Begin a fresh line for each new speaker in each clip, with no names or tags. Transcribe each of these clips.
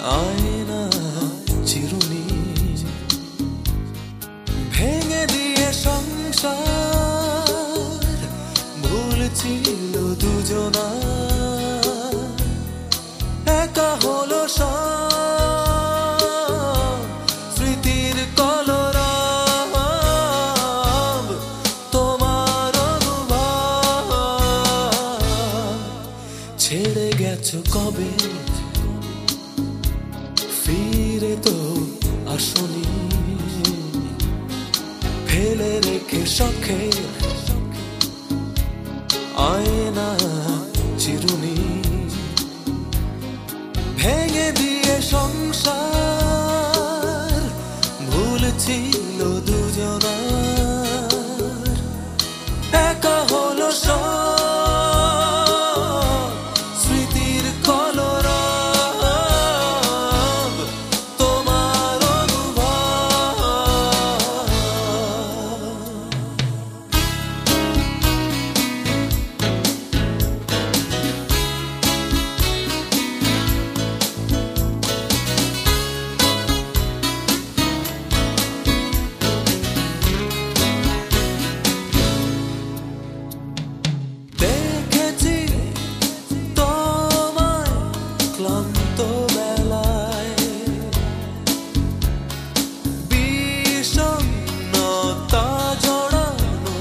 আয়না চিরুনি ভেঙে দিয়ে সংসার ভুল ছিল দুজনা একা হলো সব স্মৃতির কলরব তোমার অনুভব ছেড়ে গেছো কবে ফিরে তো আসনি ফেলে রেখে শখের আয়না চিরুনি ভেঙে দিয়ে সংসার ভুল ছিল দুজনার একা হলো সব স্মৃতির কলরব তোমার অনুভব দেখেছি তোমায় ক্লান্ত বেলায় বিষণ্ণতা জড়ানো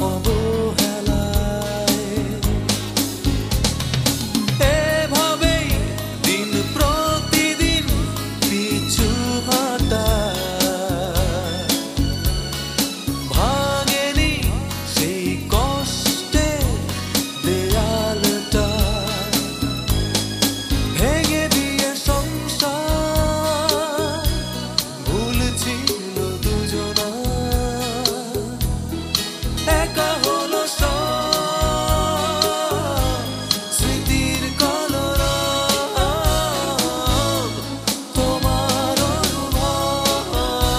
অবহেলায় এভাবেই দিন প্রতিদিন পিছু হাঁটা ভাঙেনি সেই কষ্টের দেয়ালটা ভেঙে দিয়ে সংসার ভুল ছিল দুজনা একা হলো সব স্মৃতির কলরব তোমার অনুভব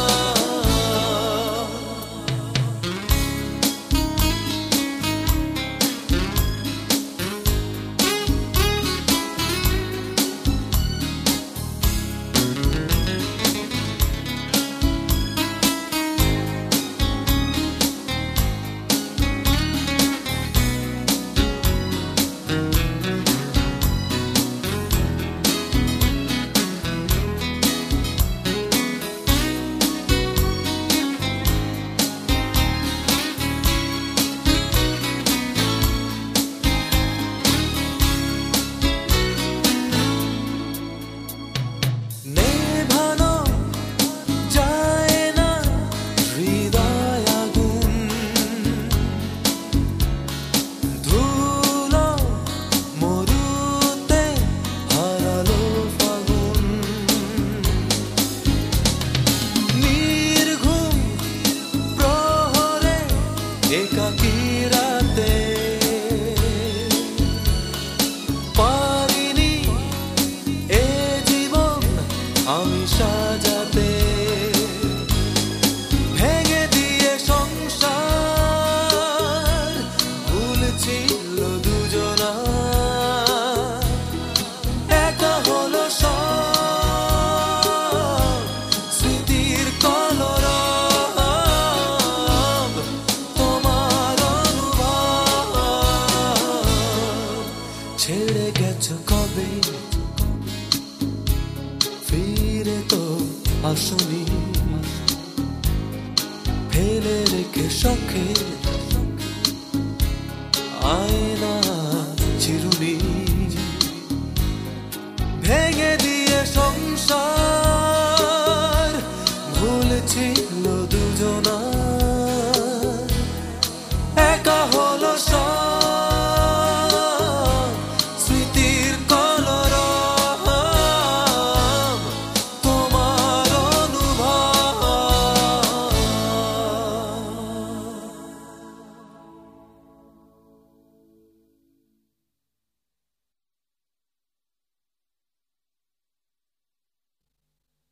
নেভানো যায় না হৃদয় আগুন ধুলো মরুতে হারালো ফাগুন নির্ঘুম প্রহরে একাকী রাতে পারিনি এ জীবন আমি সাজাতে ভেঙে দিয়ে সংসার ভুল ছিল দুজনা একা হলো সব স্মৃতির কলরব তোমার অনুভব ছেড়ে গেছো কবে ফিরে তো আসনি ফেলে রেখে শখের আয়